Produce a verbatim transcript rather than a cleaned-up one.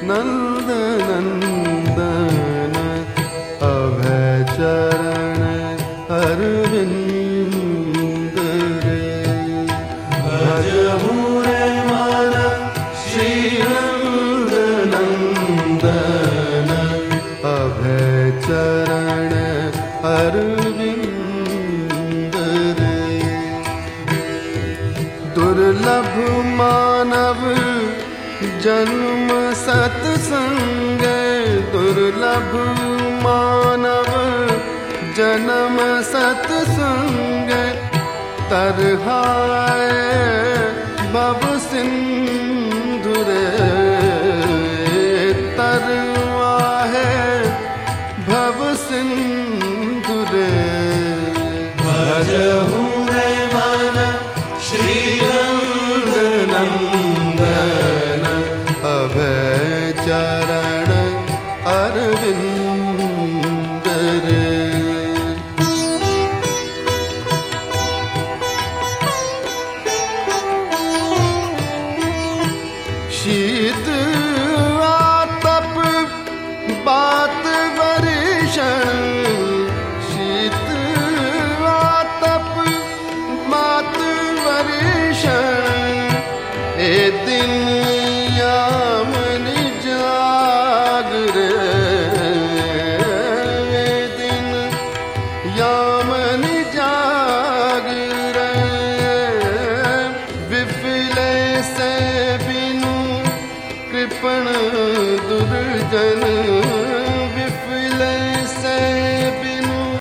नंद नंदन अभय चरण अरविंद रे। भजहु रे मन श्री नंद नंदन अभय चरण अरविंद रे। दुर्लभ मानव जन्म सत्संग, दुर्लभ मानव जन्म सत्संग, तरहाए भव सिंधु रे। तरवाहे भव सिंधु रे। भजहु रे मन श्री नंद नंदन अभय चरण अरविंद रे। शीत आतप बात वर्षण, शीत आतप बात वर्षण, ए दिन यामन जागरे। ए दिन यामन जागरे। विफले से बिनु कृपण दुर्जन,